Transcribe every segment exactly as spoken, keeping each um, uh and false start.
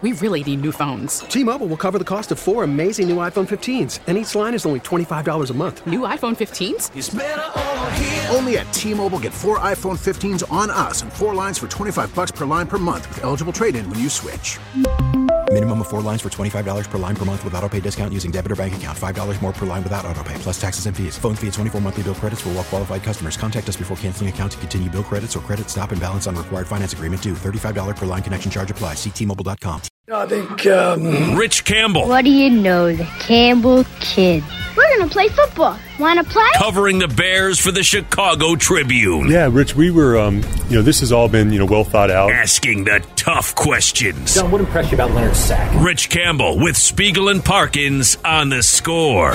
we really need new phones. T-Mobile will cover the cost of four amazing new iPhone fifteens, and each line is only twenty-five dollars a month. New iPhone fifteens? It's better over here. Only at T-Mobile, get four iPhone fifteens on us and four lines for twenty-five dollars per line per month with eligible trade-in when you switch. Minimum of four lines for twenty-five dollars per line per month with autopay discount using debit or bank account. five dollars more per line without autopay, plus taxes and fees. Phone fee at twenty-four monthly bill credits for well-qualified customers. Contact us before canceling account to continue bill credits or credit stop and balance on required finance agreement due. thirty-five dollars per line connection charge applies. See T Mobile dot com. I think, um... Rich Campbell. What do you know, the Campbell Kid? We're going to play football. Want to play? Covering the Bears for the Chicago Tribune. Yeah, Rich, we were, um, you know, this has all been, you know, well thought out. Asking the tough questions. John, what impressed you about Leonard Sack? Rich Campbell with Spiegel and Parkins on The Score.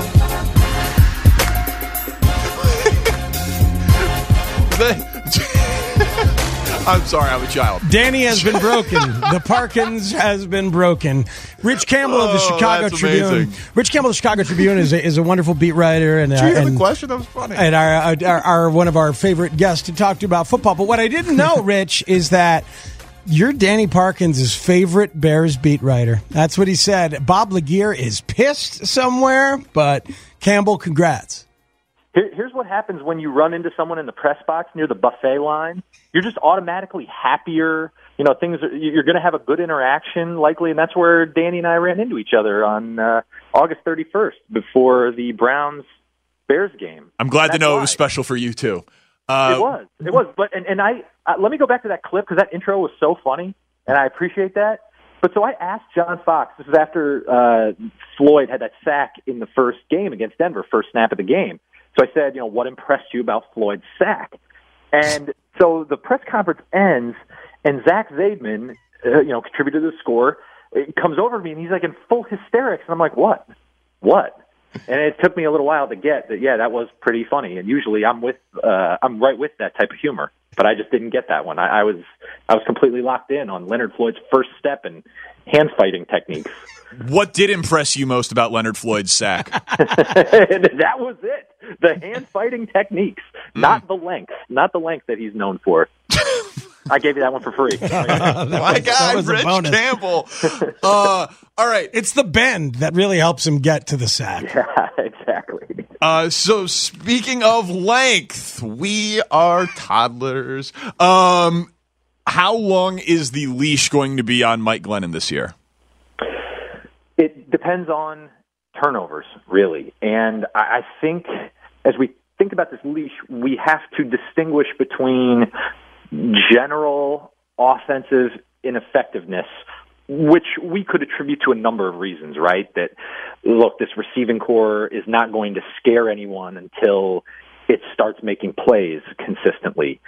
I'm sorry, I'm a child. Danny has been broken. The Parkins has been broken. Rich Campbell of the Oh, Chicago that's Tribune. amazing. Rich Campbell of the Chicago Tribune is a, is a wonderful beat writer. And, uh, Do you have and, a question? That was funny. And our, our, our, one of our favorite guests to talk to about football. But what I didn't know, Rich, is that you're Danny Parkins' favorite Bears beat writer. That's what he said. Bob Laguerre is pissed somewhere, but Campbell, congrats. Here, here's what happens when you run into someone in the press box near the buffet line. You're just automatically happier. You know, things are, you're going to have a good interaction, likely, and that's where Danny and I ran into each other on uh, August thirty-first before the Browns-Bears game. I'm glad to know why. it was special for you, too. Uh, it was. It was. But and, and I uh, let me go back to that clip because that intro was so funny, and I appreciate that. But so I asked John Fox, this is after uh, Floyd had that sack in the first game against Denver, first snap of the game. So I said, you know, what impressed you about Floyd's sack? And so the press conference ends, and Zach Zaidman, uh, you know, contributed to the score, it comes over to me, and he's like in full hysterics. And I'm like, what? What? And it took me a little while to get that, yeah, that was pretty funny. And usually I'm with, uh, I'm right with that type of humor. But I just didn't get that one. I, I was I was completely locked in on Leonard Floyd's first step and hand fighting techniques. What did impress you most about Leonard Floyd's sack? That was it. The hand fighting techniques, mm. not the length, not the length that he's known for. I gave you that one for free. My guy, Rich Campbell. Uh, all right. It's the bend that really helps him get to the sack. Yeah, exactly. Uh, so speaking of length, we are toddlers. Um, how long is the leash going to be on Mike Glennon this year? It depends on turnovers, really. And I think as we think about this leash, we have to distinguish between general offensive ineffectiveness, which we could attribute to a number of reasons, right? That, look, this receiving core is not going to scare anyone until it starts making plays consistently.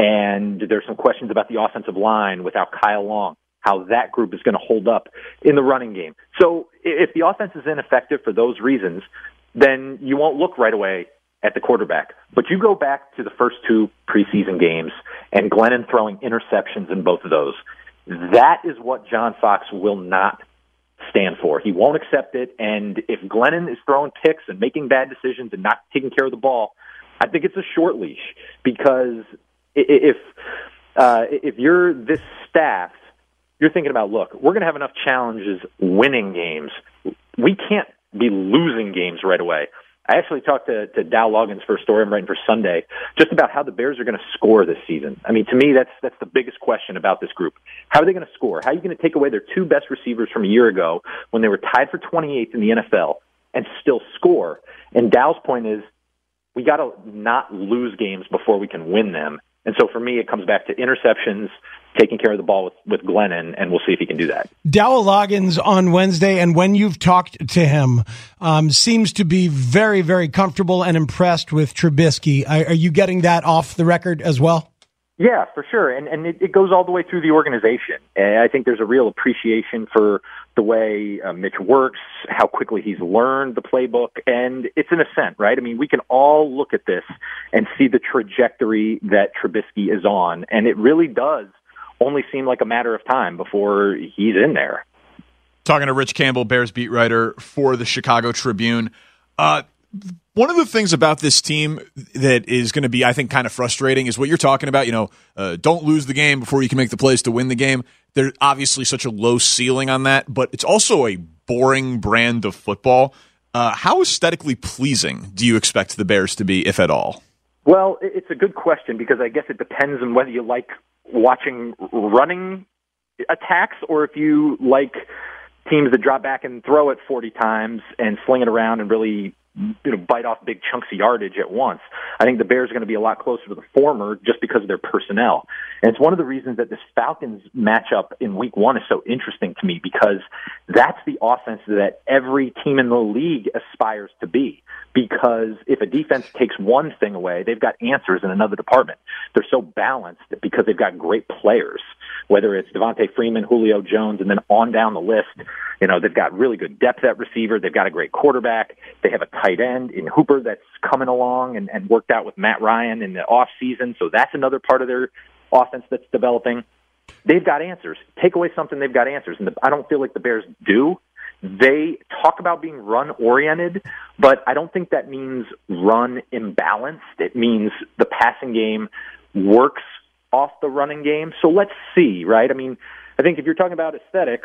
And there's some questions about the offensive line without Kyle Long, how that group is going to hold up in the running game. So if the offense is ineffective for those reasons, then you won't look right away at the quarterback. But you go back to the first two preseason games and Glennon throwing interceptions in both of those. That is what John Fox will not stand for. He won't accept it. And if Glennon is throwing picks and making bad decisions and not taking care of the ball, I think it's a short leash, because if uh, if you're this staff, you're thinking about, look, we're going to have enough challenges winning games. We can't be losing games right away. I actually talked to, to Dow Loggins for a story I'm writing for Sunday just about how the Bears are going to score this season. I mean, to me, that's that's the biggest question about this group. How are they going to score? How are you going to take away their two best receivers from a year ago when they were tied for twenty-eighth in the N F L and still score? And Dow's point is, we got to not lose games before we can win them. And so for me, it comes back to interceptions, taking care of the ball with, with Glennon, and we'll see if he can do that. Dow Loggins on Wednesday, and when you've talked to him, um, seems to be very, very comfortable and impressed with Trubisky. Are, are you getting that off the record as well? Yeah, for sure. And and it, it goes all the way through the organization. And I think there's a real appreciation for the way uh, Mitch works, how quickly he's learned the playbook, and it's an ascent, right? I mean, we can all look at this and see the trajectory that Trubisky is on, and it really does only seem like a matter of time before he's in there. Talking to Rich Campbell, Bears beat writer for the Chicago Tribune. Uh, one of the things about this team that is going to be, I think, kind of frustrating is what you're talking about. You know, uh, don't lose the game before you can make the plays to win the game. there's obviously such a low ceiling on that, but it's also a boring brand of football. Uh, how aesthetically pleasing do you expect the Bears to be, if at all? Well, it's a good question because I guess it depends on whether you like watching running attacks or if you like teams that drop back and throw it forty times and sling it around and really, you know, bite off big chunks of yardage at once. I think the Bears are going to be a lot closer to the former just because of their personnel. And it's one of the reasons that this Falcons matchup in week one is so interesting to me because that's the offense that every team in the league aspires to be. Because if a defense takes one thing away, they've got answers in another department. They're so balanced because they've got great players, whether it's Devontae Freeman, Julio Jones, and then on down the list. You know, they've got really good depth at receiver. They've got a great quarterback. They have a tight end in Hooper that's coming along and, and worked out with Matt Ryan in the off season. So that's another part of their offense that's developing. They've got answers. Take away something, they've got answers. And the, I don't feel like the Bears do. They talk about being run-oriented, but I don't think that means run imbalanced. It means the passing game works off the running game. So let's see, right? I mean, I think if you're talking about aesthetics,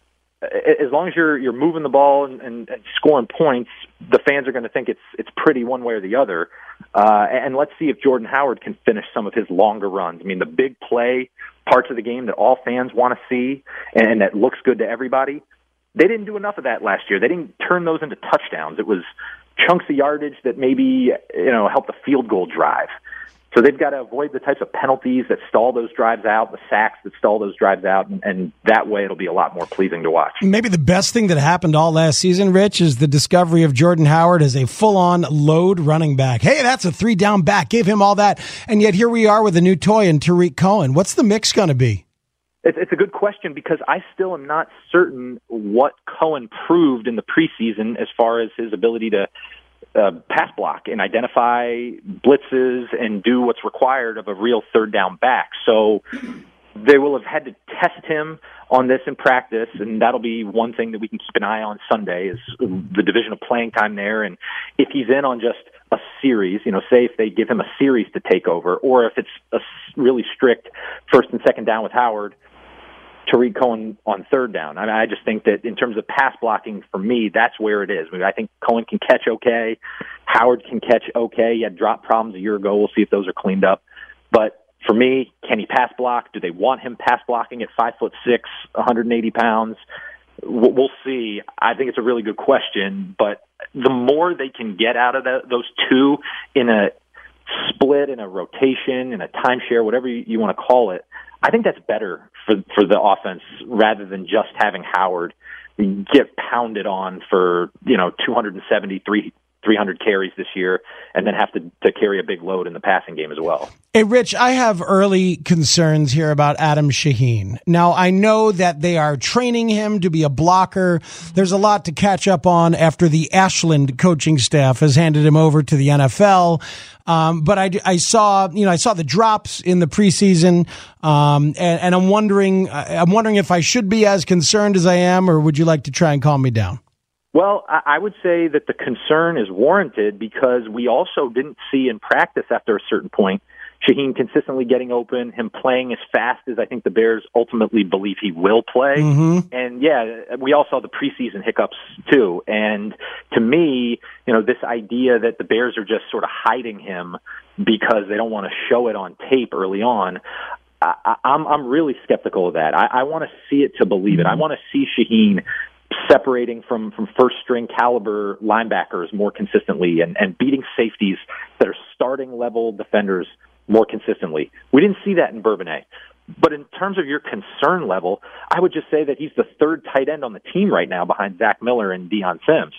as long as you're you're moving the ball and, and, and scoring points, the fans are going to think it's it's pretty one way or the other. Uh, and let's see if Jordan Howard can finish some of his longer runs. I mean, the big play parts of the game that all fans want to see and, and that looks good to everybody, they didn't do enough of that last year. They didn't turn those into touchdowns. It was chunks of yardage that maybe, you know, helped a field goal drive. So they've got to avoid the types of penalties that stall those drives out, the sacks that stall those drives out, and, and that way it'll be a lot more pleasing to watch. Maybe the best thing that happened all last season, Rich, is the discovery of Jordan Howard as a full-on load running back. Hey, that's a three-down back. Give him all that. And yet here we are with a new toy in Tariq Cohen. What's the mix going to be? It's a good question because I still am not certain what Cohen proved in the preseason as far as his ability to uh, pass block and identify blitzes and do what's required of a real third down back. So they will have had to test him on this in practice, and that'll be one thing that we can keep an eye on Sunday is the division of playing time there. And if he's in on just a series, you know, say if they give him a series to take over, or if it's a really strict first and second down with Howard, Tariq Cohen on third down. I mean, I just think that in terms of pass blocking, for me, that's where it is. I, mean, I think Cohen can catch okay. Howard can catch okay. He had drop problems a year ago. We'll see if those are cleaned up. But for me, can he pass block? Do they want him pass blocking at five foot six, one hundred eighty pounds? We'll see. I think it's a really good question. But the more they can get out of the, those two in a split, in a rotation, in a timeshare, whatever you, you want to call it, I think that's better for for the offense rather than just having Howard get pounded on for, you know, two hundred seventy, three hundred carries this year and then have to, to carry a big load in the passing game as well. Hey, Rich, I have early concerns here about Adam Shaheen. Now, I know that they are training him to be a blocker. There's a lot to catch up on after the Ashland coaching staff has handed him over to the N F L. Um, but I, I saw, you know, I saw the drops in the preseason, um, and, and I'm wondering, I'm wondering if I should be as concerned as I am, or would you like to try and calm me down? Well, I would say that the concern is warranted because we also didn't see in practice after a certain point Shaheen consistently getting open, him playing as fast as I think the Bears ultimately believe he will play. Mm-hmm. And yeah, we all saw the preseason hiccups too. And to me, you know, this idea that the Bears are just sort of hiding him because they don't want to show it on tape early on, I, I'm, I'm really skeptical of that. I, I want to see it to believe it. I want to see Shaheen separating from, from first-string caliber linebackers more consistently and, and beating safeties that are starting-level defenders more consistently. We didn't see that in Bourbonnais. But in terms of your concern level, I would just say that he's the third tight end on the team right now behind Zach Miller and Deion Sims.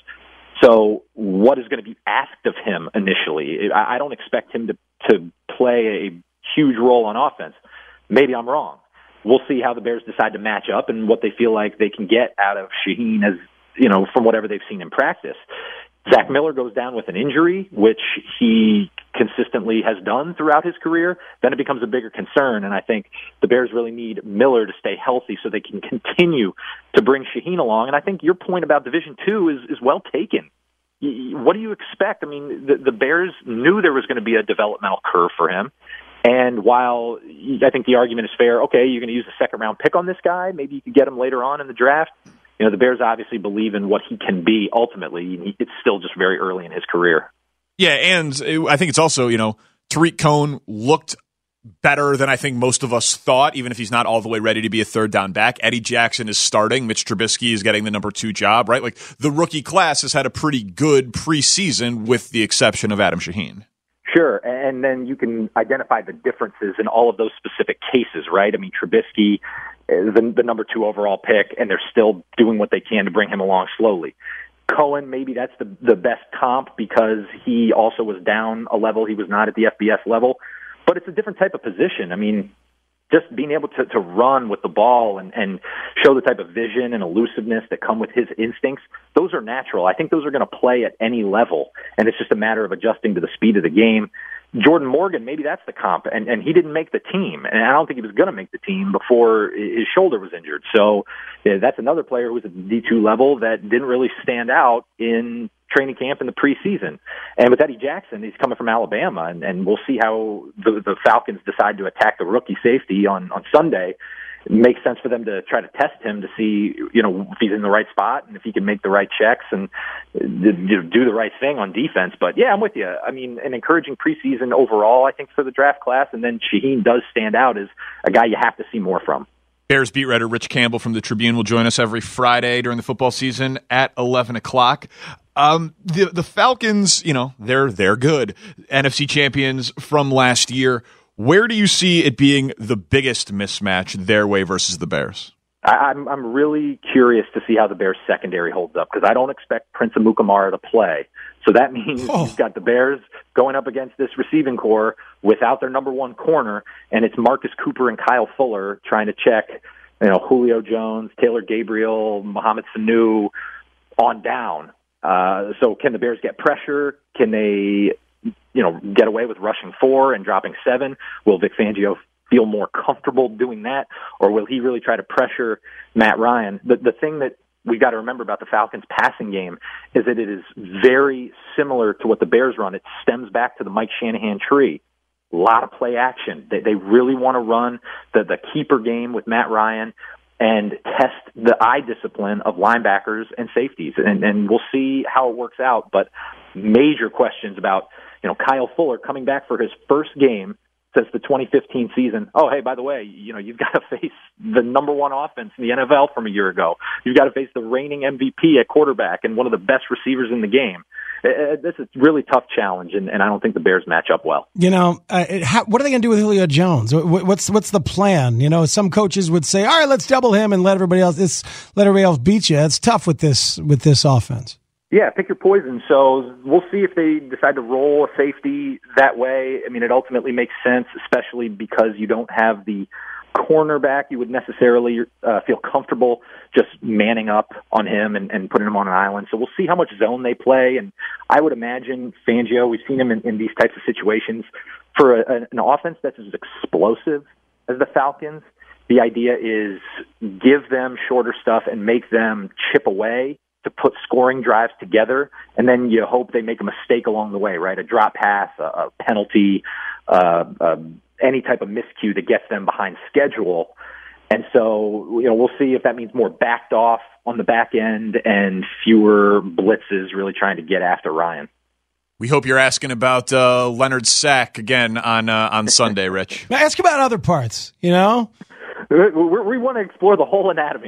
So what is going to be asked of him initially? I, I don't expect him to, to play a huge role on offense. Maybe I'm wrong. We'll see how the Bears decide to match up and what they feel like they can get out of Shaheen as, you know, from whatever they've seen in practice. Zach Miller goes down with an injury, which he consistently has done throughout his career. Then it becomes a bigger concern, and I think the Bears really need Miller to stay healthy so they can continue to bring Shaheen along. And I think your point about Division Two is, is well taken. What do you expect? I mean, the, the Bears knew there was going to be a developmental curve for him. And while I think the argument is fair, okay, you're going to use a second-round pick on this guy. Maybe you could get him later on in the draft. You know, the Bears obviously believe in what he can be ultimately. It's still just very early in his career. Yeah, and I think it's also, you know, Tariq Cohen looked better than I think most of us thought, even if he's not all the way ready to be a third down back. Eddie Jackson is starting. Mitch Trubisky is getting the number two job, right? Like, the rookie class has had a pretty good preseason with the exception of Adam Shaheen. Sure, and then you can identify the differences in all of those specific cases, right? I mean, Trubisky is the, the number two overall pick, and they're still doing what they can to bring him along slowly. Cohen, maybe that's the the best comp because he also was down a level. He was not at the F B S level, but it's a different type of position. I mean, just being able to, to run with the ball and, and show the type of vision and elusiveness that come with his instincts, those are natural. I think those are going to play at any level, and it's just a matter of adjusting to the speed of the game. Jordan Morgan, maybe that's the comp, and, and he didn't make the team, and I don't think he was going to make the team before his shoulder was injured. So yeah, that's another player who was at the D two level that didn't really stand out in training camp in the preseason. And with Eddie Jackson, he's coming from Alabama, and, and we'll see how the, the Falcons decide to attack the rookie safety on, on Sunday. It makes sense for them to try to test him to see, you know, if he's in the right spot and if he can make the right checks and do the right thing on defense. But yeah, I'm with you. I mean, an encouraging preseason overall, I think, for the draft class. And then Shaheen does stand out as a guy you have to see more from. Bears beat writer Rich Campbell from the Tribune will join us every Friday during the football season at eleven o'clock. Um, the the Falcons, you know, they're they're good. N F C champions from last year. Where do you see it being the biggest mismatch their way versus the Bears? I'm I'm really curious to see how the Bears secondary holds up because I don't expect Prince Amukamara to play. So that means oh. you've got the Bears going up against this receiving core without their number one corner, and it's Marcus Cooper and Kyle Fuller trying to check, you know, Julio Jones, Taylor Gabriel, Mohamed Sanu on down. Uh, so can the Bears get pressure? Can they, you know, get away with rushing four and dropping seven? Will Vic Fangio feel more comfortable doing that, or will he really try to pressure Matt Ryan? The the thing that we got to remember about the Falcons' passing game is that it is very similar to what the Bears run. It stems back to the Mike Shanahan tree. A lot of play action. They they really want to run the the keeper game with Matt Ryan and test the eye discipline of linebackers and safeties, and and we'll see how it works out. But major questions about, you know, Kyle Fuller coming back for his first game since the twenty fifteen season. Oh, hey, by the way, you know, you've got to face the number one offense in the N F L from a year ago. You've got to face the reigning M V P at quarterback and one of the best receivers in the game. This is a really tough challenge, and, and I don't think the Bears match up well. You know, uh, it, how, what are they going to do with Julio Jones? What's what's the plan? You know, some coaches would say, all right, let's double him and let everybody else this let everybody else beat you. It's tough with this with this offense. Yeah, pick your poison. So we'll see if they decide to roll a safety that way. I mean, it ultimately makes sense, especially because you don't have the cornerback you would necessarily uh, feel comfortable just manning up on him and, and putting him on an island. So we'll see how much zone they play. And I would imagine Fangio, we've seen him in, in these types of situations, for a, an offense that's as explosive as the Falcons. The idea is give them shorter stuff and make them chip away to put scoring drives together, and then you hope they make a mistake along the way, right? A drop pass, a, a penalty, uh, uh, any type of miscue that gets them behind schedule. And so, you know, we'll see if that means more backed off on the back end and fewer blitzes really trying to get after Ryan. We hope you're asking about uh, Leonard Sack again on uh, on Sunday, Rich. Now ask about other parts, you know? We, we, we want to explore the whole anatomy.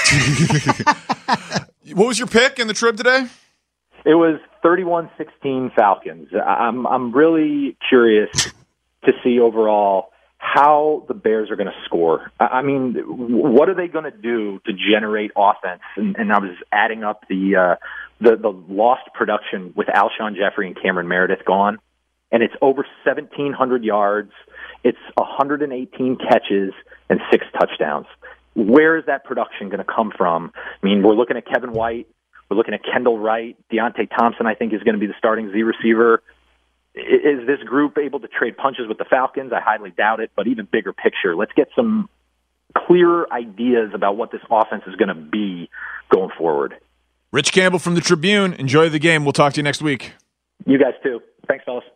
What was your pick in the trib today? It was thirty-one sixteen Falcons. I'm I'm really curious to see overall how the Bears are going to score. I mean, what are they going to do to generate offense? And, and I was adding up the, uh, the the lost production with Alshon Jeffrey and Cameron Meredith gone, and it's over seventeen hundred yards. It's one hundred eighteen catches and six touchdowns. Where is that production going to come from? I mean, we're looking at Kevin White. We're looking at Kendall Wright. Deontay Thompson, I think, is going to be the starting Z receiver. Is this group able to trade punches with the Falcons? I highly doubt it, but even bigger picture. Let's get some clearer ideas about what this offense is going to be going forward. Rich Campbell from the Tribune. Enjoy the game. We'll talk to you next week. You guys too. Thanks, fellas.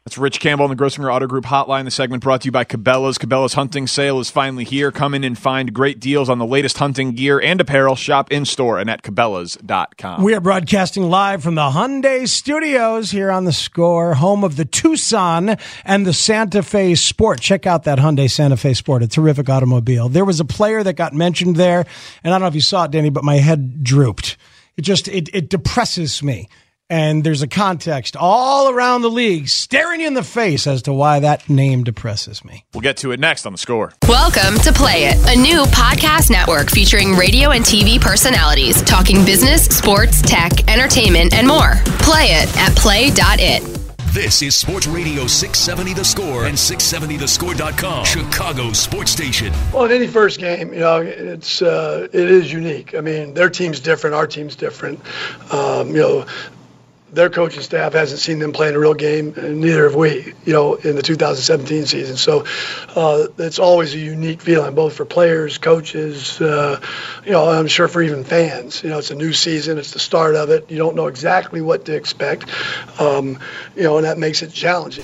That's Rich Campbell on the Grossinger Auto Group hotline. The segment brought to you by Cabela's. Cabela's hunting sale is finally here. Come in and find great deals on the latest hunting gear and apparel. Shop in-store and at Cabela's dot com. We are broadcasting live from the Hyundai Studios here on The Score, home of the Tucson and the Santa Fe Sport. Check out that Hyundai Santa Fe Sport, a terrific automobile. There was a player that got mentioned there, and I don't know if you saw it, Danny, but my head drooped. It just, it, it depresses me. And there's a context all around the league staring you in the face as to why that name depresses me. We'll get to it next on The Score. Welcome to Play It, a new podcast network featuring radio and T V personalities talking business, sports, tech, entertainment, and more. Play it at play dot it. This is Sports Radio six seventy The Score and six seventy the score dot com, Chicago's sports station. Well, in any first game, you know, it's uh, it is unique. I mean, their team's different, our team's different. Um, you know, their coaching staff hasn't seen them play in a real game, and neither have we, you know, in the two thousand seventeen season. So uh, it's always a unique feeling, both for players, coaches, uh, you know, I'm sure for even fans. You know, it's a new season. It's the start of it. You don't know exactly what to expect, um, you know, and that makes it challenging.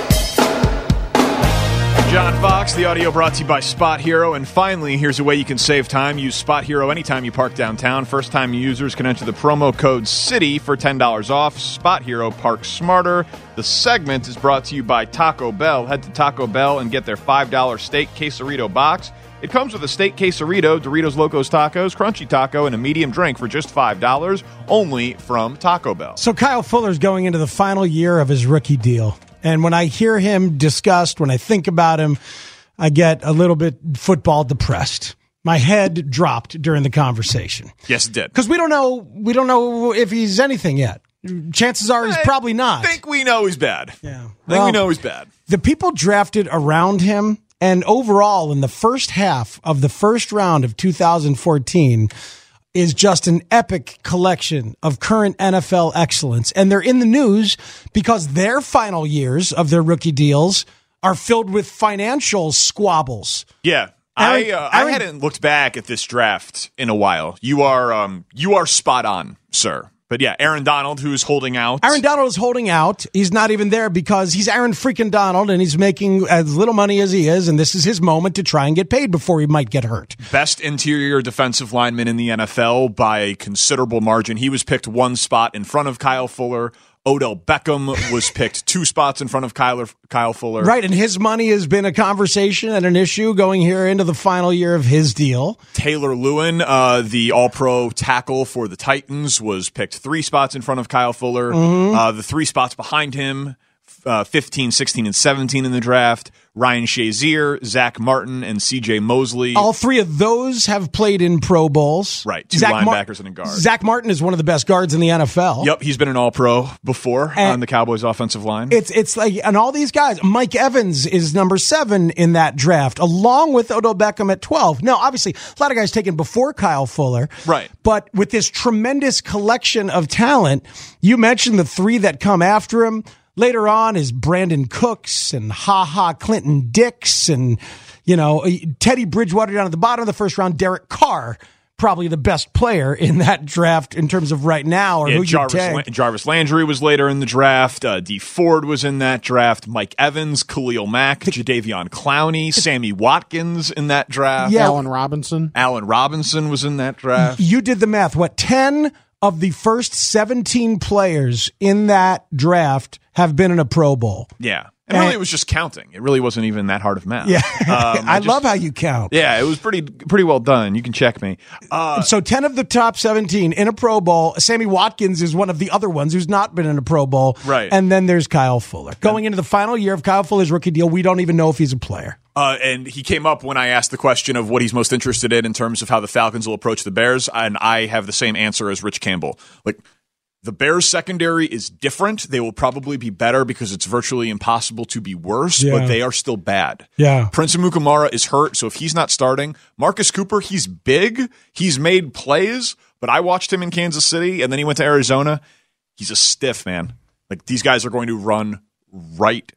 John Fox, the audio brought to you by Spot Hero. And finally, here's a way you can save time. Use Spot Hero anytime you park downtown. First-time users can enter the promo code CITY for ten dollars off. Spot Hero, park smarter. The segment is brought to you by Taco Bell. Head to Taco Bell and get their five dollar steak quesarito box. It comes with a steak quesarito, Doritos Locos Tacos, Crunchy Taco, and a medium drink for just five dollars, only from Taco Bell. So Kyle Fuller's going into the final year of his rookie deal. And when I hear him discussed, when I think about him, I get a little bit football depressed. My head dropped during the conversation. Yes, it did. Because we don't know, we don't know if he's anything yet. Chances are he's I probably not. I think we know he's bad. Yeah. I think well, we know he's bad. The people drafted around him, and overall in the first half of the first round of two thousand fourteen, is just an epic collection of current N F L excellence. And they're in the news because their final years of their rookie deals are filled with financial squabbles. Yeah. Aaron, I uh, Aaron, I hadn't looked back at this draft in a while. You are um you are spot on, sir. But yeah, Aaron Donald, who's holding out. Aaron Donald is holding out. He's not even there because he's Aaron freaking Donald, and he's making as little money as he is, and this is his moment to try and get paid before he might get hurt. Best interior defensive lineman in the N F L by a considerable margin. He was picked one spot in front of Kyle Fuller. Odell Beckham was picked two spots in front of Kyle, Kyle Fuller. Right, and his money has been a conversation and an issue going here into the final year of his deal. Taylor Lewin, uh, the all-pro tackle for the Titans, was picked three spots in front of Kyle Fuller. Mm-hmm. Uh, the three spots behind him, uh, fifteen, sixteen, and seventeen in the draft, Ryan Shazier, Zach Martin, and C J Mosley. All three of those have played in Pro Bowls. Right, two Zach linebackers Mar- and a guard. Zach Martin is one of the best guards in the N F L. Yep, he's been an all-pro before and on the Cowboys offensive line. It's it's like, and all these guys, Mike Evans is number seven in that draft, along with Odell Beckham at twelve. Now, obviously, a lot of guys taken before Kyle Fuller. Right. But with this tremendous collection of talent, you mentioned the three that come after him. Later on is Brandon Cooks and Ha Ha Clinton Dix and, you know, Teddy Bridgewater down at the bottom of the first round. Derek Carr, probably the best player in that draft in terms of right now. Or yeah, who Jarvis, you take. La- Jarvis Landry was later in the draft. Uh, D Ford was in that draft. Mike Evans, Khalil Mack, Jadeveon Clowney, Sammy Watkins in that draft. Yeah. Allen Robinson. Allen Robinson was in that draft. You did the math. What, ten of the first seventeen players in that draft have been in a Pro Bowl? Yeah. And really, it was just counting. It really wasn't even that hard of math. Yeah. Um, I, I just, love how you count. Yeah, it was pretty pretty well done. You can check me. Uh, so ten of the top seventeen in a Pro Bowl. Sammy Watkins is one of the other ones who's not been in a Pro Bowl. Right. And then there's Kyle Fuller. Going into the final year of Kyle Fuller's rookie deal, we don't even know if he's a player. Uh, and he came up when I asked the question of what he's most interested in in terms of how the Falcons will approach the Bears, and I have the same answer as Rich Campbell. Like, the Bears secondary is different. They will probably be better because it's virtually impossible to be worse, Yeah. but they are still bad. Yeah. Prince Amukamara is hurt, so if he's not starting, Marcus Cooper, he's big. He's made plays, but I watched him in Kansas City, and then he went to Arizona. He's a stiff, man. Like, these guys are going to run right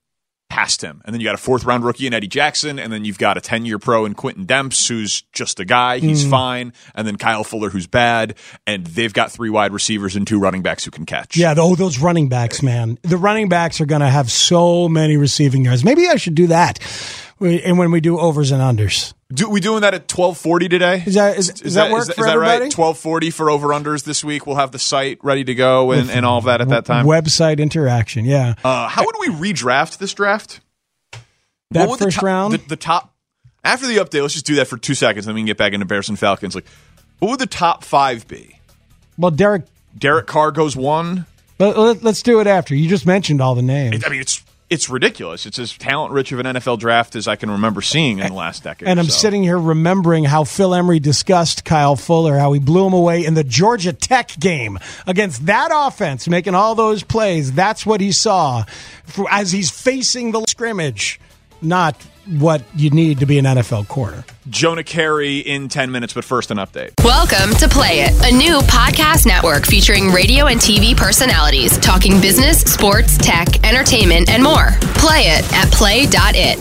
past him. And then you got a fourth round rookie in Eddie Jackson, and then you've got a ten year pro in Quentin Demps, who's just a guy. He's mm. fine. And then Kyle Fuller, who's bad. And they've got three wide receivers and two running backs who can catch. Yeah, oh, those running backs, man. The running backs are going to have so many receiving yards. Maybe I should do that. And when we do overs and unders. Do we doing that at twelve forty today? Is that, is, is is that, that work is, for is that everybody? right? twelve forty for over-unders this week. We'll have the site ready to go and, and all of that at that time. Website interaction, yeah. Uh, how would we redraft this draft? That first the to- round? The, the top, after the update, let's just do that for two seconds, then we can get back into Bears and Falcons. Like, what would the top five be? Well, Derek Derek Carr goes one. Let, let, let's do it after. You just mentioned all the names. It, I mean, it's it's ridiculous. It's as talent-rich of an N F L draft as I can remember seeing in the last decade. And I'm so. sitting here remembering how Phil Emery discussed Kyle Fuller, how he blew him away in the Georgia Tech game against that offense, making all those plays. That's what he saw for, as he's facing the scrimmage, not what you need to be an N F L corner. Jonah Carey in ten minutes, but first an update. Welcome to Play It, a new podcast network featuring radio and T V personalities talking business, sports, tech, entertainment, and more. Play it at play dot it.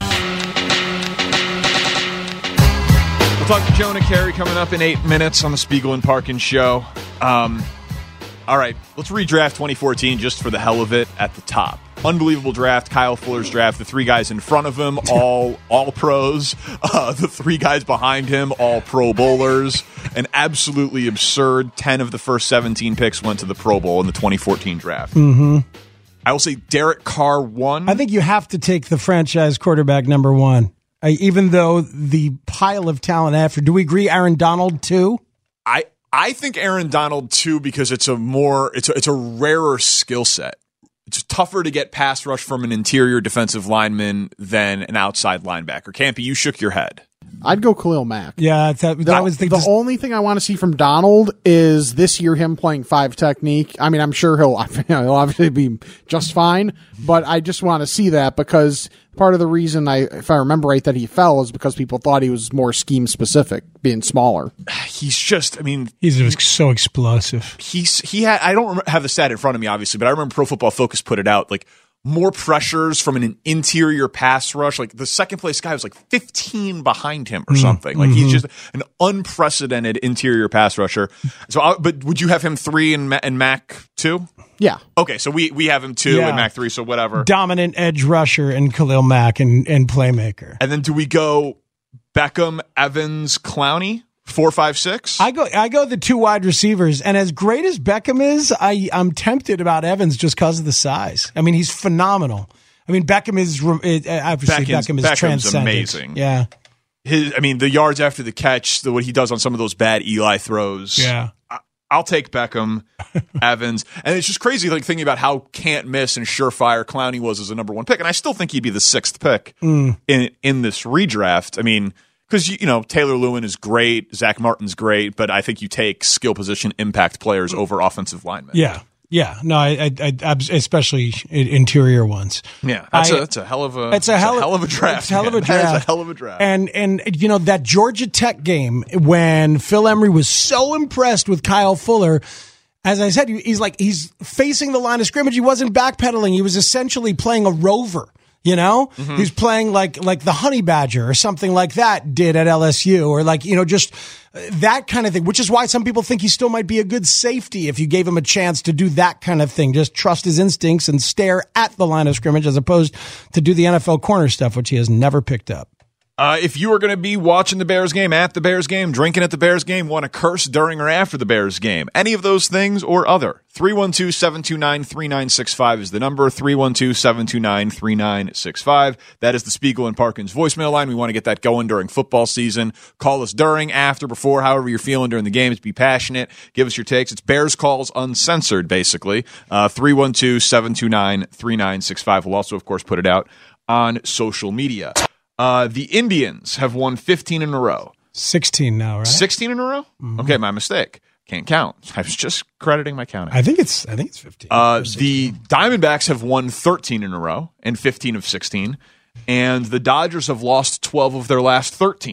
We'll talk to Jonah Carey coming up in eight minutes on the Spiegel and Parkin show. Um, all right, let's redraft twenty fourteen just for the hell of it at the top. Unbelievable draft, Kyle Fuller's draft. The three guys in front of him, all all pros. Uh, the three guys behind him, all Pro Bowlers. An absolutely absurd ten of the first seventeen picks went to the Pro Bowl in the twenty fourteen draft. Mm-hmm. I will say Derek Carr won. I think you have to take the franchise quarterback number one, uh, even though the pile of talent after. Do we agree Aaron Donald too? I I think Aaron Donald too because it's a more it's a, it's a rarer skill set. It's tougher to get pass rush from an interior defensive lineman than an outside linebacker. Campy, you shook your head. I'd go Khalil Mack. Yeah, that, that the, was the, the only thing I want to see from Donald is this year him playing five technique. I mean, I'm sure he'll, he'll obviously be just fine, but I just want to see that because part of the reason I, if I remember right, that he fell is because people thought he was more scheme specific, being smaller. He's just, I mean, he's so explosive. He's he had. I don't have the stat in front of me, obviously, but I remember Pro Football Focus put it out like. More pressures from an interior pass rush. Like the second place guy was like fifteen behind him or something. Like mm-hmm. he's just an unprecedented interior pass rusher. So, I, but would you have him three and Ma- and Mac two? Yeah. Okay, so we we have him two yeah. and Mac three. So whatever. Dominant edge rusher and Khalil Mack and and playmaker. And then do we go Beckham, Evans, Clowney? Four, five, six. I go. I go the two wide receivers, and as great as Beckham is, I I'm tempted about Evans just because of the size. I mean, he's phenomenal. I mean, Beckham is obviously Beckham's, Beckham is Beckham's transcendent. Amazing. Yeah. His, I mean, the yards after the catch, the, what he does on some of those bad Eli throws. Yeah. I, I'll take Beckham, Evans, and it's just crazy, like thinking about how can't miss and surefire Clowney was as a number one pick, and I still think he'd be the sixth pick mm. in in this redraft. I mean. Because, you know, Taylor Lewin is great, Zach Martin's great, but I think you take skill position impact players over offensive linemen. Yeah, yeah. No, I, I, I especially interior ones. Yeah, that's, I, a, that's a hell of a it's a, hell, a hell of a draft. It's a hell of a man. draft. That is a hell of a draft. And, and, you know, that Georgia Tech game when Phil Emery was so impressed with Kyle Fuller, as I said, he's like, he's facing the line of scrimmage. He wasn't backpedaling. He was essentially playing a rover. You know, mm-hmm. he's playing like like the Honey Badger or something like that did at L S U, or like, you know, just that kind of thing, which is why some people think he still might be a good safety if you gave him a chance to do that kind of thing. Just trust his instincts and stare at the line of scrimmage as opposed to do the N F L corner stuff, which he has never picked up. Uh, if you are going to be watching the Bears game, at the Bears game, drinking at the Bears game, want to curse during or after the Bears game, any of those things or other, three one two, seven two nine, three nine six five is the number, three one two, seven two nine, three nine six five. That is the Spiegel and Parkins voicemail line. We want to get that going during football season. Call us during, after, before, however you're feeling during the games. Be passionate. Give us your takes. It's Bears Calls Uncensored, basically. Uh, three one two, seven two nine, three nine six five. We'll also, of course, put it out on social media. Uh, the Indians have won fifteen in a row. sixteen now, right? sixteen in a row? Mm-hmm. Okay, my mistake. Can't count. I was just crediting my counting. I think it's I think it's fifteen. Uh, the Diamondbacks have won thirteen in a row and fifteen of sixteen. And the Dodgers have lost twelve of their last thirteen,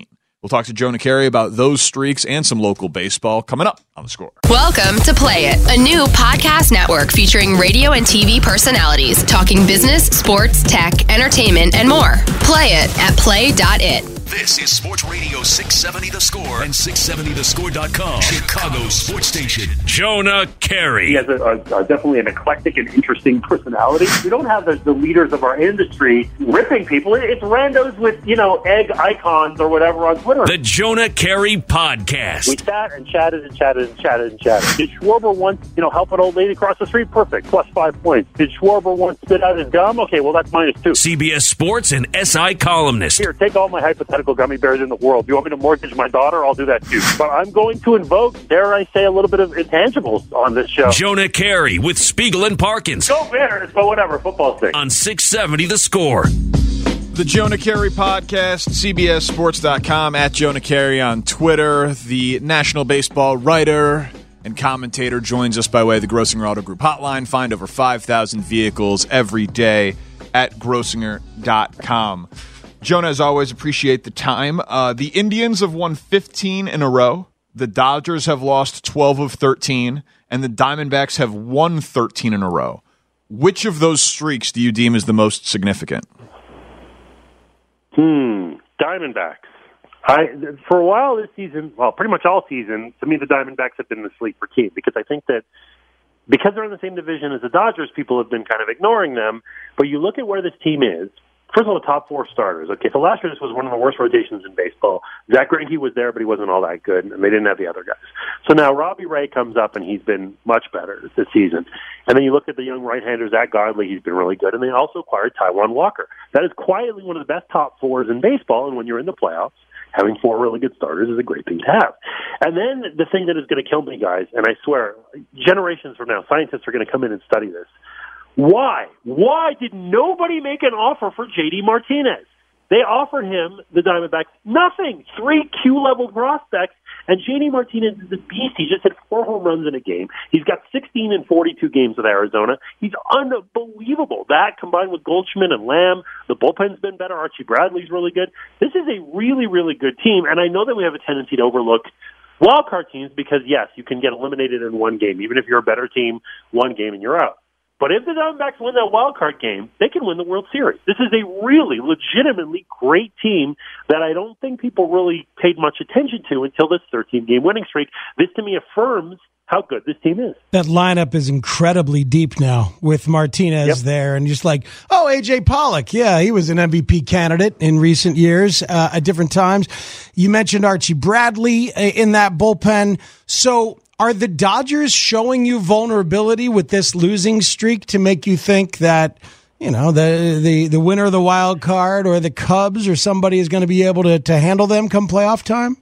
We'll talk to Jonah Carey about those streaks and some local baseball coming up on The Score. Welcome to Play It, a new podcast network featuring radio and T V personalities talking business, sports, tech, entertainment, and more. Play it at play dot it. This is Sports Radio six seventy The Score and six seventy the score dot com, Chicago's sports station. Jonah Carey. He has a, a, a definitely an eclectic and interesting personality. We don't have the, the leaders of our industry ripping people. It's randos with, you know, egg icons or whatever on Twitter. The Jonah Carey Podcast. We sat and chatted and chatted and chatted and chatted. Did Schwarber once, you know, help an old lady across the street? Perfect. Plus five points. Did Schwarber once spit out his gum? Okay, well, that's minus two. C B S Sports and S I columnist. Here, take all my hypothetical gummy bears in the world. You want me to mortgage my daughter? I'll do that too. But I'm going to invoke, dare I say, a little bit of intangibles on this show. Jonah Carey with Spiegel and Parkins. Go Bears, but whatever, football thing. On six seventy The Score. The Jonah Carey Podcast, C B S Sports dot com, at Jonah Carey on Twitter. The national baseball writer and commentator joins us by way of the Grossinger Auto Group hotline. Find over five thousand vehicles every day at Grossinger dot com. Jonah, as always, appreciate the time. Uh, the Indians have won fifteen in a row. The Dodgers have lost twelve of thirteen, and the Diamondbacks have won thirteen in a row. Which of those streaks do you deem as the most significant? Hmm, Diamondbacks. I for a while this season, well, pretty much all season, to me the Diamondbacks have been the sleeper team because I think that because they're in the same division as the Dodgers, people have been kind of ignoring them. But you look at where this team is. First of all, the top four starters. Okay, so last year this was one of the worst rotations in baseball. Zach Greinke was there, but he wasn't all that good, and they didn't have the other guys. So now Robbie Ray comes up, and he's been much better this season. And then you look at the young right-hander, Zach Godley, he's been really good. And they also acquired Taijuan Walker. That is quietly one of the best top fours in baseball, and when you're in the playoffs, having four really good starters is a great thing to have. And then the thing that is going to kill me, guys, and I swear, generations from now, scientists are going to come in and study this. Why? Why did nobody make an offer for J D Martinez? They offered him, the Diamondbacks, nothing. Three Q-level prospects, and J D Martinez is a beast. He just hit four home runs in a game. He's got sixteen in forty-two games with Arizona. He's unbelievable. That combined with Goldschmidt and Lamb, the bullpen's been better. Archie Bradley's really good. This is a really, really good team, and I know that we have a tendency to overlook wildcard teams because, yes, you can get eliminated in one game. Even if you're a better team, one game and you're out. But if the Diamondbacks win that wild card game, they can win the World Series. This is a really, legitimately great team that I don't think people really paid much attention to until this thirteen-game winning streak. This, to me, affirms how good this team is. That lineup is incredibly deep now with Martinez yep. there. And just like, oh, A J Pollock. Yeah, he was an M V P candidate in recent years uh, at different times. You mentioned Archie Bradley in that bullpen. So are the Dodgers showing you vulnerability with this losing streak to make you think that, you know, the the, the winner of the wild card or the Cubs or somebody is going to be able to, to handle them come playoff time?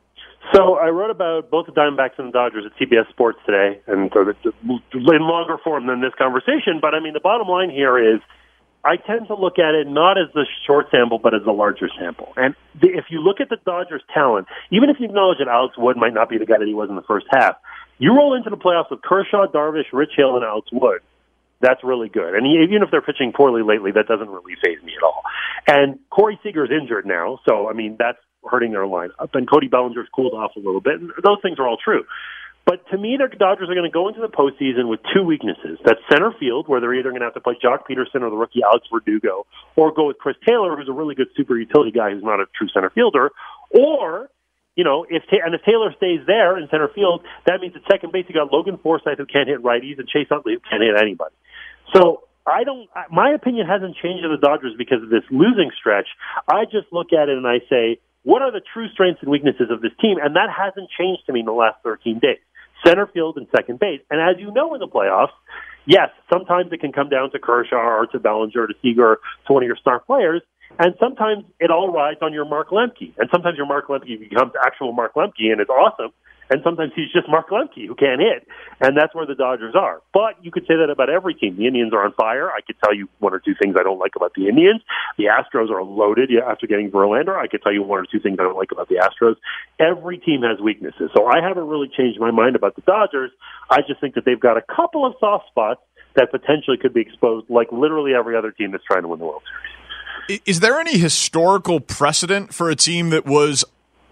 So I wrote about both the Diamondbacks and the Dodgers at C B S Sports today, and so in longer form than this conversation. But, I mean, the bottom line here is I tend to look at it not as the short sample, but as the larger sample. And the, if you look at the Dodgers' talent, even if you acknowledge that Alex Wood might not be the guy that he was in the first half, you roll into the playoffs with Kershaw, Darvish, Rich Hill, and Alex Wood. That's really good. And even if they're pitching poorly lately, that doesn't really faze me at all. And Corey Seager's injured now, so, I mean, that's hurting their lineup. And Cody Bellinger's cooled off a little bit. And those things are all true. But to me, the Dodgers are going to go into the postseason with two weaknesses. That's center field, where they're either going to have to play Jock Peterson or the rookie Alex Verdugo, or go with Chris Taylor, who's a really good super utility guy who's not a true center fielder, or, you know, if and if Taylor stays there in center field, that means at second base you got Logan Forsythe who can't hit righties and Chase Utley who can't hit anybody. So I don't. My opinion hasn't changed of the Dodgers because of this losing stretch. I just look at it and I say, what are the true strengths and weaknesses of this team? And that hasn't changed to me in the last thirteen days. Center field and second base. And as you know in the playoffs, yes, sometimes it can come down to Kershaw or to Bellinger, to Seager, to one of your star players. And sometimes it all rides on your Mark Lemke. And sometimes your Mark Lemke becomes actual Mark Lemke, and it's awesome. And sometimes he's just Mark Lemke who can't hit. And that's where the Dodgers are. But you could say that about every team. The Indians are on fire. I could tell you one or two things I don't like about the Indians. The Astros are loaded after getting Verlander. I could tell you one or two things I don't like about the Astros. Every team has weaknesses. So I haven't really changed my mind about the Dodgers. I just think that they've got a couple of soft spots that potentially could be exposed, like literally every other team that's trying to win the World Series. Is there any historical precedent for a team that was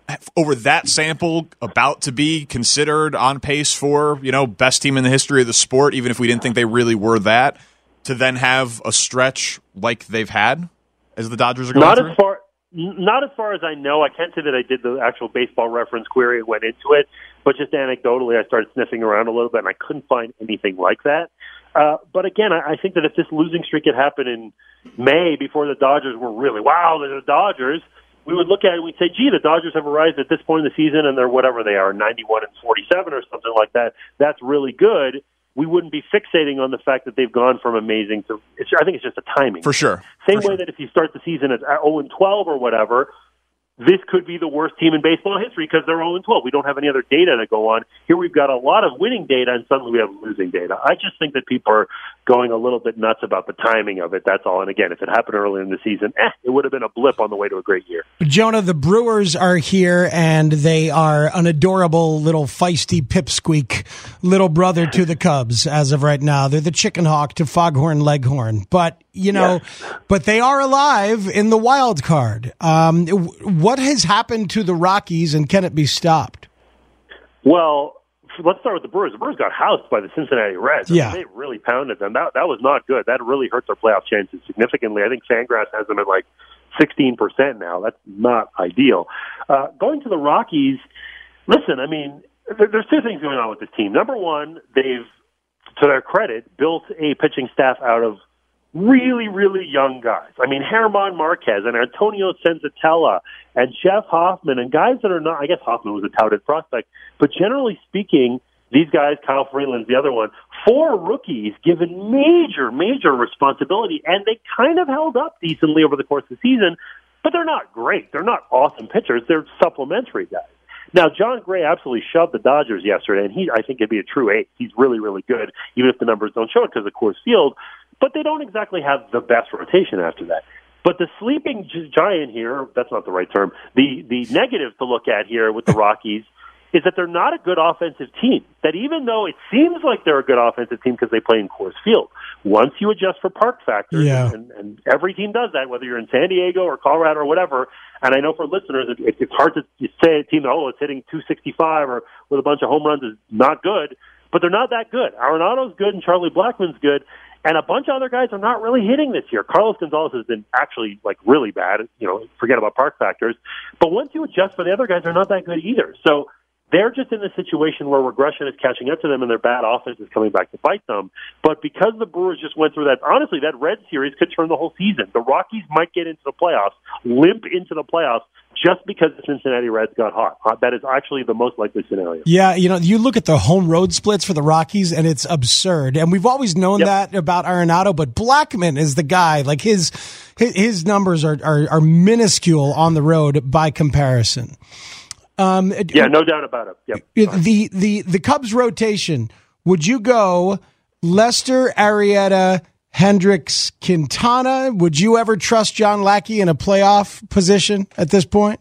over that sample about to be considered on pace for, you know, best team in the history of the sport, even if we didn't think they really were that, to then have a stretch like they've had as the Dodgers are going not through? As far, not as far as I know. I can't say that I did the actual Baseball Reference query and went into it, but just anecdotally, I started sniffing around a little bit, and I couldn't find anything like that. Uh, but again, I, I think that if this losing streak had happened in May before the Dodgers were really, wow, they're the Dodgers, we would look at it and we'd say, gee, the Dodgers have arrived at this point in the season and they're whatever they are, ninety-one and forty-seven or something like that. That's really good. We wouldn't be fixating on the fact that they've gone from amazing to, it's, I think it's just a timing. For sure. Same For way sure. that if you start the season at oh and twelve or whatever, this could be the worst team in baseball history because they're oh and twelve. We don't have any other data to go on. Here we've got a lot of winning data, and suddenly we have losing data. I just think that people are going a little bit nuts about the timing of it, that's all. And again, if it happened earlier in the season, eh, it would have been a blip on the way to a great year. Jonah, the Brewers are here, and they are an adorable little feisty pipsqueak little brother to the Cubs as of right now. They're the chicken hawk to Foghorn Leghorn. But, you know, yes. but they are alive in the wild card. Um, what has happened to the Rockies, and can it be stopped? Well, let's start with the Brewers. The Brewers got housed by the Cincinnati Reds. Yeah. They really pounded them. That that was not good. That really hurt their playoff chances significantly. I think Fangraphs has them at like sixteen percent now. That's not ideal. Uh, going to the Rockies, listen, I mean, there, there's two things going on with this team. Number one, they've, to their credit, built a pitching staff out of really, really young guys. I mean, Germán Marquez and Antonio Senzatella and Jeff Hoffman and guys that are not, I guess Hoffman was a touted prospect, but generally speaking, these guys, Kyle Freeland's the other one, four rookies given major, major responsibility, and they kind of held up decently over the course of the season, but they're not great. They're not awesome pitchers. They're supplementary guys. Now, John Gray absolutely shoved the Dodgers yesterday, and he, I think, could be a true ace. He's really, really good, even if the numbers don't show it because of Coors Field. But they don't exactly have the best rotation after that. But the sleeping giant here, that's not the right term, the, the negative to look at here with the Rockies is that they're not a good offensive team. That even though it seems like they're a good offensive team because they play in Coors Field, once you adjust for park factors, yeah. and, and every team does that, whether you're in San Diego or Colorado or whatever, and I know for listeners, it, it's hard to say a team, oh, it's hitting two sixty-five or with a bunch of home runs is not good, but they're not that good. Arenado's good and Charlie Blackmon's good. And a bunch of other guys are not really hitting this year. Carlos Gonzalez has been actually like really bad. You know, forget about park factors. But once you adjust for the other guys, they're not that good either. So they're just in a situation where regression is catching up to them and their bad offense is coming back to bite them. But because the Brewers just went through that, honestly, that Red Series could turn the whole season. The Rockies might get into the playoffs, limp into the playoffs, just because the Cincinnati Reds got hot. That is actually the most likely scenario. Yeah, you know, you look at the home road splits for the Rockies, and it's absurd. And we've always known yep. that about Arenado, but Blackmon is the guy. Like his his, his numbers are, are are minuscule on the road by comparison. Um, yeah, no doubt about it. Yep. The the the Cubs rotation. Would you go Lester, Arrieta, Hendricks, Quintana? Would you ever trust John Lackey in a playoff position at this point?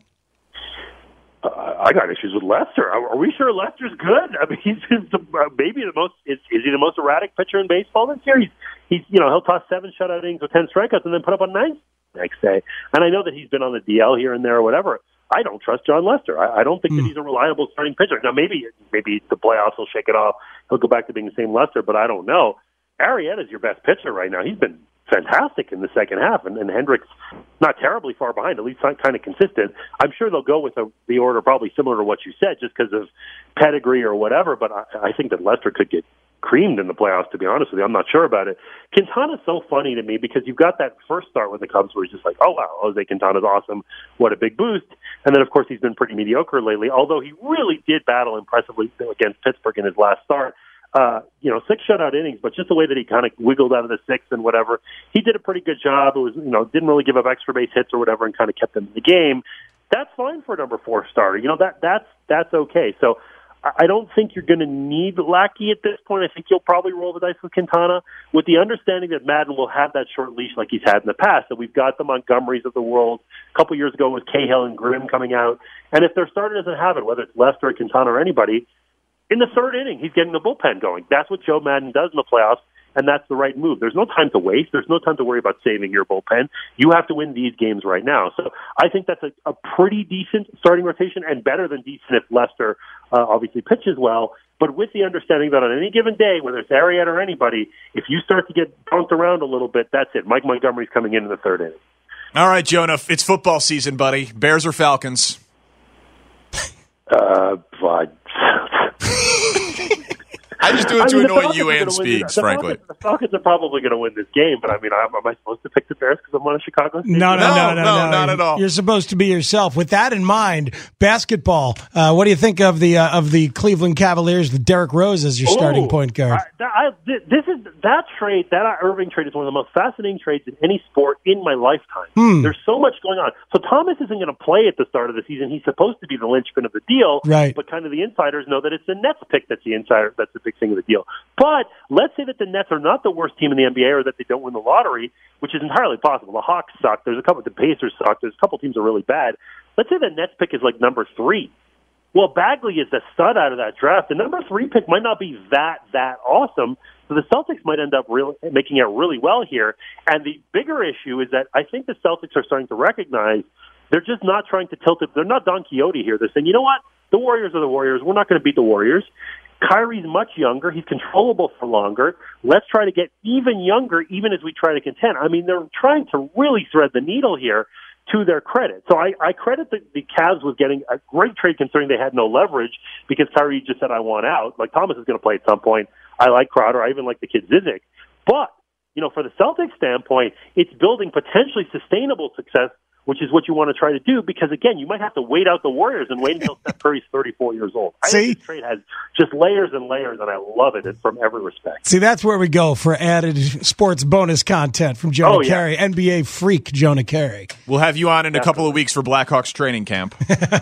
Uh, I got issues with Lester. Are, are we sure Lester's good? I mean, he's, he's the, uh, maybe the most. Is, is he the most erratic pitcher in baseball this year? He's, he's, you know, he'll toss seven shutout innings with ten strikeouts and then put up a nine next day. And I know that he's been on the D L here and there or whatever. I don't trust John Lester. I, I don't think mm. that he's a reliable starting pitcher. Now, maybe maybe the playoffs will shake it off. He'll go back to being the same Lester, but I don't know. Arrieta's your best pitcher right now. He's been fantastic in the second half, and, and Hendricks not terribly far behind, at least kind of consistent. I'm sure they'll go with a, the order probably similar to what you said, just because of pedigree or whatever, but I, I think that Lester could get creamed in the playoffs, to be honest with you. I'm not sure about it. Quintana's so funny to me because you've got that first start with the Cubs where he's just like, oh, wow, Jose Quintana's awesome. What a big boost. And then, of course, he's been pretty mediocre lately, although he really did battle impressively against Pittsburgh in his last start. Uh, you know, six shutout innings, but just the way that he kind of wiggled out of the sixth and whatever, he did a pretty good job. It was, you know, didn't really give up extra base hits or whatever and kind of kept them in the game. That's fine for a number four starter. You know, that that's that's okay. So I don't think you're going to need Lackey at this point. I think you'll probably roll the dice with Quintana with the understanding that Madden will have that short leash like he's had in the past. That we've got the Montgomerys of the world. A couple years ago with Cahill and Grimm coming out. And if their starter doesn't have it, whether it's Lester or Quintana or anybody, in the third inning, he's getting the bullpen going. That's what Joe Madden does in the playoffs. and that's the right move. There's no time to waste. There's no time to worry about saving your bullpen. You have to win these games right now. So I think that's a, a pretty decent starting rotation and better than decent if Lester uh, obviously pitches well. But with the understanding that on any given day, whether it's Arrieta or anybody, if you start to get bumped around a little bit, that's it. Mike Montgomery's coming in in the third inning. All right, Jonah, it's football season, buddy. Bears or Falcons? Uh, but I just do it to I mean, annoy you and Speaks, frankly. Falcons, the Falcons are probably going to win this game, but I mean, am, am I supposed to pick the Bears because I'm on a Chicago team? No, no, no, no, no, no, not at all. You're supposed to be yourself. With that in mind, basketball. Uh, what do you think of the uh, of the Cleveland Cavaliers with Derrick Rose as your Ooh, starting point guard? I, I, this is that trade. That Irving trade is one of the most fascinating trades in any sport in my lifetime. Hmm. There's so much going on. So Thomas isn't going to play at the start of the season. He's supposed to be the linchpin of the deal, right? But kind of the insiders know that it's the Nets pick that's the insider. That's the big thing of the deal. But let's say that the Nets are not the worst team in the N B A, or that they don't win the lottery, which is entirely possible. The Hawks suck. There's a couple. The Pacers suck. There's a couple teams that are really bad. Let's say the Nets pick is like number three. Well, Bagley is the stud out of that draft. The number three pick might not be that that awesome. So the Celtics might end up really making it really well here. And the bigger issue is that I think the Celtics are starting to recognize they're just not trying to tilt it. They're not Don Quixote here. They're saying, you know what? The Warriors are the Warriors. We're not going to beat the Warriors. Kyrie's much younger. He's controllable for longer. Let's try to get even younger, even as we try to contend. I mean, they're trying to really thread the needle here, to their credit. So I, I credit the, the Cavs with getting a great trade, considering they had no leverage, because Kyrie just said, I want out. Like, Thomas is going to play at some point. I like Crowder. I even like the kid Zizic. But, you know, for the Celtics standpoint, it's building potentially sustainable success, which is what you want to try to do, because, again, you might have to wait out the Warriors and wait until Steph Curry's thirty-four years old. I See? think this trade has just layers and layers, and I love it from every respect. See, that's where we go for added sports bonus content from Jonah Oh, yeah. Carey, N B A freak Jonah Carey. We'll have you on in a couple of weeks for Blackhawks training camp.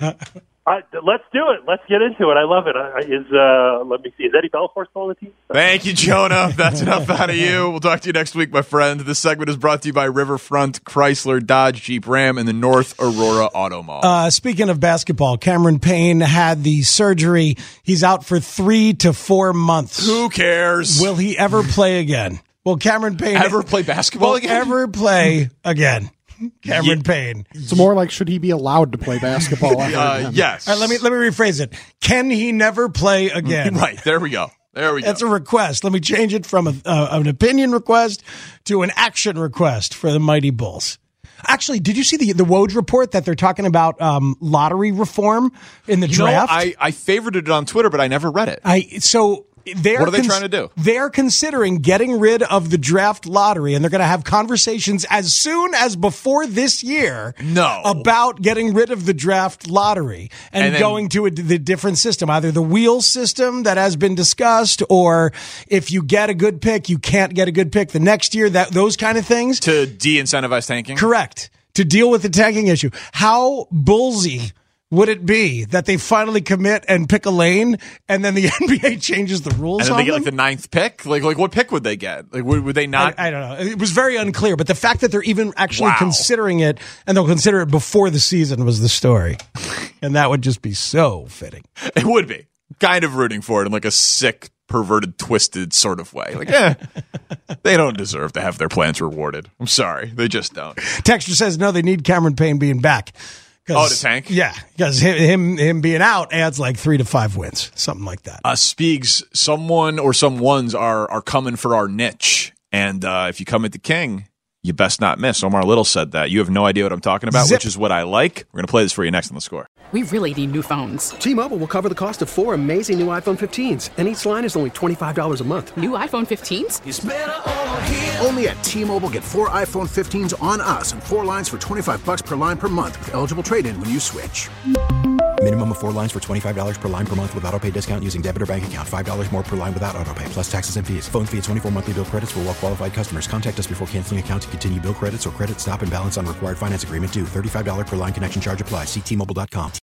Uh, let's do it. Let's get into it. I love it. Uh, is uh, let me see. Is Eddie Belfour still on the team? Thank you, Jonah. That's enough out of you. We'll talk to you next week, my friend. This segment is brought to you by Riverfront, Chrysler, Dodge, Jeep, Ram, and the North Aurora Auto Mall. Uh, speaking of basketball, Cameron Payne had the surgery. He's out for three to four months. Who cares? Will he ever play again? Will Cameron Payne ever play basketball will again? Ever play again? Cameron yeah. Payne. It's more like, should he be allowed to play basketball? uh, yes. All right, let me let me rephrase it. Can he never play again? Right. There we go. There we go. That's a request. Let me change it from a, uh, an opinion request to an action request for the Mighty Bulls. Actually, did you see the the Woj report that they're talking about um, lottery reform in the you draft? Know, I, I favorited it on Twitter, but I never read it. I so. They're what are they cons- trying to do? They're considering getting rid of the draft lottery, and they're going to have conversations as soon as before this year no. about getting rid of the draft lottery and, and then, going to a, the different system, either the wheel system that has been discussed, or if you get a good pick, you can't get a good pick the next year, that those kind of things. To de-incentivize tanking? Correct. To deal with the tanking issue. How bullsy would it be that they finally commit and pick a lane, and then the N B A changes the rules? And then on they get them? like the ninth pick. Like, like what pick would they get? Like, would, would they not? I, I don't know. It was very unclear. But the fact that they're even actually wow. considering it, and they'll consider it before the season, was the story, and that would just be so fitting. It would be kind of rooting for it in like a sick, perverted, twisted sort of way. Like, eh, they don't deserve to have their plans rewarded. I'm sorry, they just don't. Texture says no. They need Cameron Payne being back. Oh, the tank? Yeah, because him, him him being out adds like three to five wins, something like that. Uh, Speaks, someone or some ones are are coming for our niche. And uh, if you come at the king, you best not miss. Omar Little said that. You have no idea what I'm talking about, Zip. which is what I like. We're going to play this for you next on The Score. We really need new phones. T-Mobile will cover the cost of four amazing new iPhone fifteens, and each line is only twenty-five dollars a month. New iPhone fifteens? It's better over here. Only at T-Mobile, get four iPhone fifteens on us and four lines for twenty-five bucks per line per month with eligible trade-in when you switch. Minimum of four lines for twenty-five dollars per line per month with autopay discount using debit or bank account. five dollars more per line without autopay, plus taxes and fees. Phone fee at twenty-four monthly bill credits for well-qualified customers. Contact us before canceling account to continue bill credits or credit stop and balance on required finance agreement due. thirty-five dollars per line connection charge applies. See T Mobile dot com.